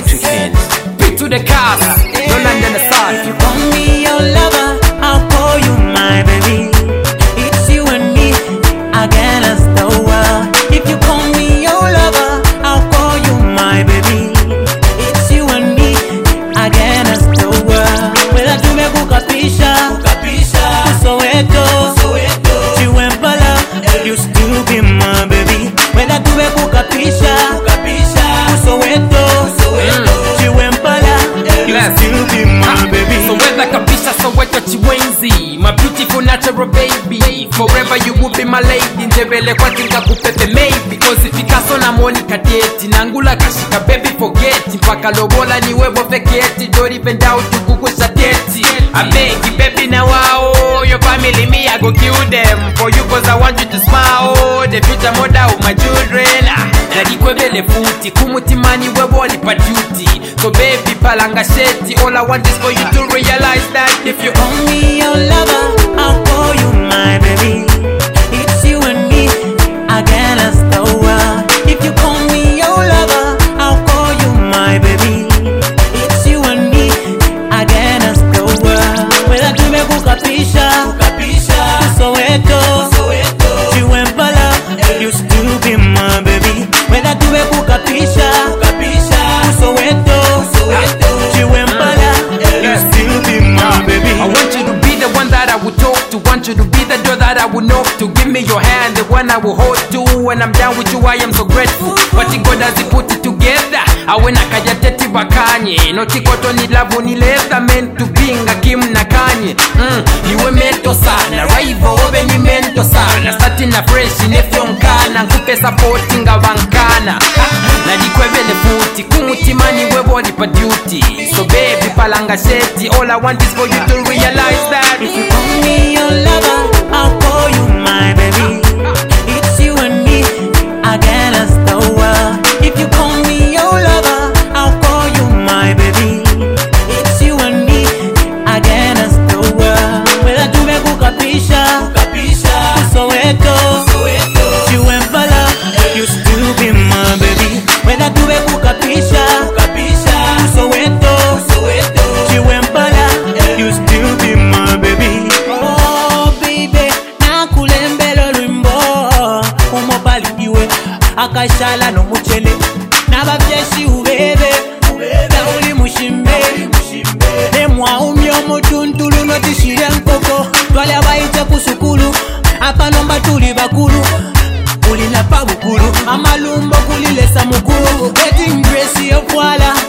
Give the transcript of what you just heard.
electric hands. Beat to the cars, don't understand. If you call me your lover, I'll call you my baby. It's you and me against the world. If you call me your lover, I'll call you my baby. It's you and me against the world. Whether tumekukapisha Soweto, Chiwembala, you still be my baby. Whether tumekukapisha Soweto, Chiwembala, you still be my baby. Soweto kabisa, Soweto Chiwenzi, my beautiful natural baby. Forever you will be my lady. Njebele kwa tinga kupepe maybe. Cause ifikaso na Monica date nangula kashika baby forget. Mpaka lobola ni webo feketi. Don't even doubt you kukusha date. I beg you baby na wao. Your family me I go kill them for you cause I want you to smile. The future mother of my children. Nadikwebele futi kumutimani webo lipa duty. So baby palanga sheti. All I want is for you to realize that if you call me your lover, I'll call you my baby. It's you and me against the world. If you call me your lover, I'll call you my baby. It's you and me against the world. Whether tumekukapisha Soweto, Chiwembala, you still be my baby. Whether tumekukapisha Soweto, Chiwembala, you still be my baby. I want you to be the one that I would talk to. Want you to be the door that I would knock to. Give me your hand, the one I will hold to. When I'm down with you, I am so grateful. But God has put it together. I went a kajateti bakanye. No chikoto ni love ni left. Meant to be nga Kim na Kanye. Iwe mento sana. Raivo obe ni mento sana. Starting afresh inefyo mkana. Nkupe support nga bankana. Nadikwebele futi. Kumutimani webo lipa duty. So baby palanga sheti. All I want is for you to realize that if you call me your lover, I'll call you my baby. It's you and me against the world. If you call me your lover, I'll call you my baby. It's you and me against the world. Whether tumekukapisha Soweto, Chiwembala, you still be my baby. Whether tumekukapisha Soweto, Chiwembala, you still be my baby. Oh baby, nakulembelo lwimbo umobali iwe akashala no muchele nabavyeshi ubebe uli mushimbe nemwa umyo mutuntulu notishire nkoko twali abayite kusukulu apa nomba tuli bakulu ulina pabukulu amalumbo kulilesa mukulu wedding dress yo kwala